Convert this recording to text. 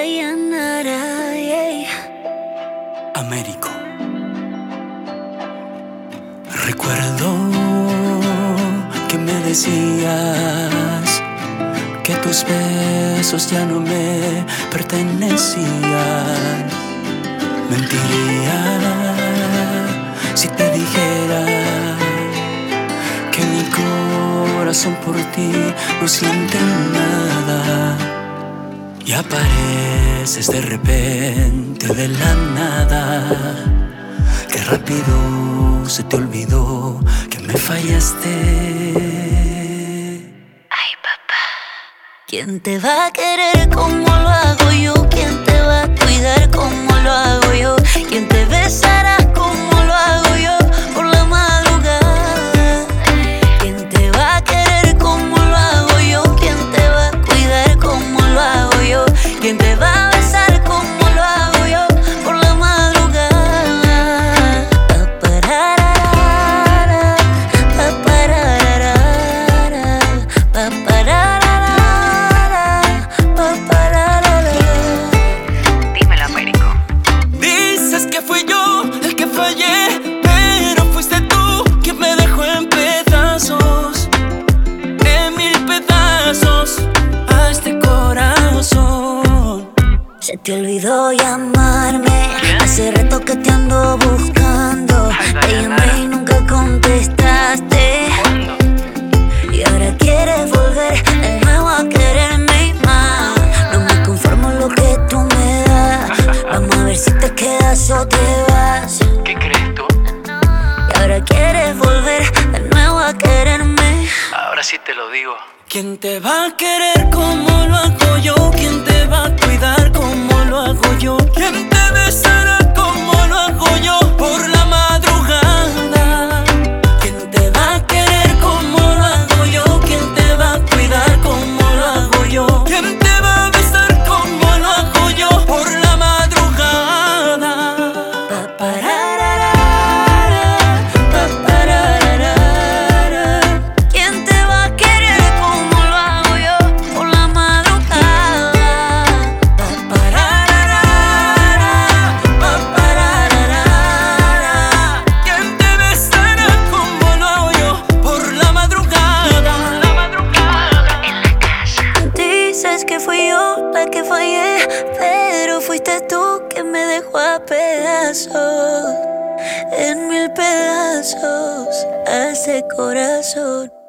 Dayanara, yeah. Américo. Recuerdo que me decías que tus besos ya no me pertenecían. Mentiría si te dijera que mi corazón por ti no siente nada. Y apareces de repente de la nada. Qué rápido se te olvidó que me fallaste. Ay, papá. ¿Quién te va a querer como lo hago yo? ¿Quién te va a cuidar como lo hago yo? ¿Quién te besará como lo hago yo por la madrugada? ¿Quién te va a querer como lo hago yo? ¿Quién te va a cuidar como lo hago yo? ¿Quién te va a besar como lo hago yo por la madrugada? Papararara, papararara, papararara, papararara. Dímelo, Américo. Dices que fui yo el que fallé, pero fuiste tú quien me dejó en pedazos, en mil pedazos, a este corazón. Se te olvidó llamarme, hace rato que te ando buscando. Te llamé y nunca contestaste. Y ahora quieres volver de nuevo a quererme más. No me conformo lo que tú me das. Vamos a ver si te quedas o te vas. ¿Qué crees tú? Y ahora quieres volver de nuevo a quererme. Ahora sí te lo digo. ¿Quién te va a querer como lo hago yo? ¿Quién te va a cuidar como lo hago yo? ¿Quién te besará como lo hago yo por la madrugada? ¿Quién te va a querer como lo hago yo? ¿Quién te va a cuidar como lo hago yo? ¿Quién te va a besar como lo hago yo por la madrugada? Papararara, papararara. ¿Quién te va a querer como lo hago yo por la madrugada? Papararara, papararara. ¿Quién te besará como lo hago yo por la madrugada? En la casa. Dices que fui yo la que fallé, pero fuiste tú que me dejó a pedazos, en mil pedazos, a ese corazón.